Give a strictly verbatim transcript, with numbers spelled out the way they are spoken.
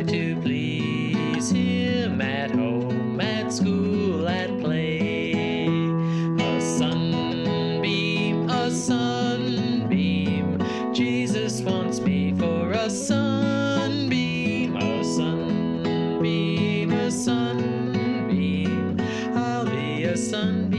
try to please him at home, at school, at play. A sunbeam, a sunbeam, Jesus wants me for a sunbeam, a sunbeam, a sunbeam, I'll be a sunbeam.